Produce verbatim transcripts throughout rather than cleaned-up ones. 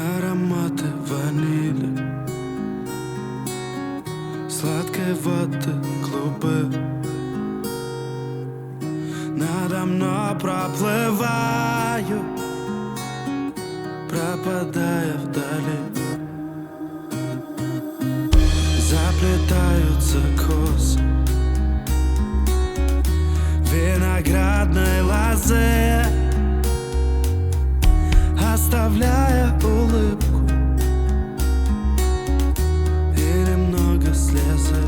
Ароматы ванили, сладкой воды клубы. Надо мной проплываю, пропадая вдали. Заплетаются косы виноградной лозы, оставляя улыбку и немного слезы,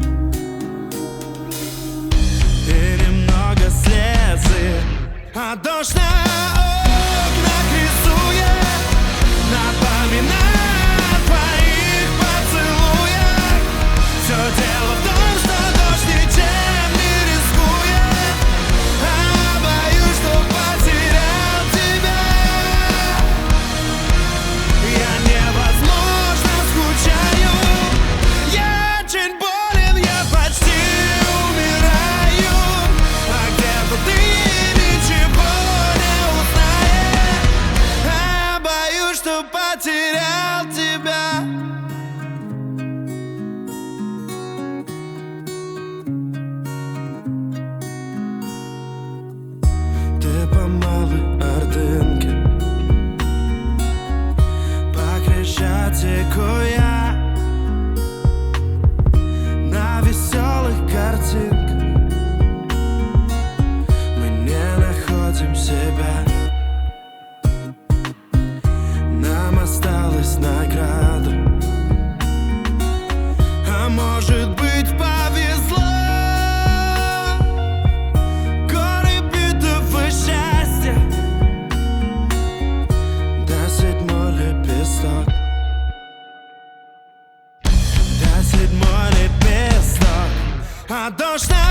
и немного слезы. А дождь на окнах рисует, напоминая о твоих поцелуях. Все дело в том, что дождь ничем не рискует, а боюсь, что потерял тебя. Я невозможно скучаю, я очень болен, я почти умираю. А где-то ты ничего не узнаешь, а боюсь, что потерял тебя. Ты по малой Ордынке, по Крещатику я, на веселых картинках мы не находим себя. Нам осталась награда, а может быть повезло. Горы битого счастья, да седьмой лепесток, да седьмой лепесток. А дождь на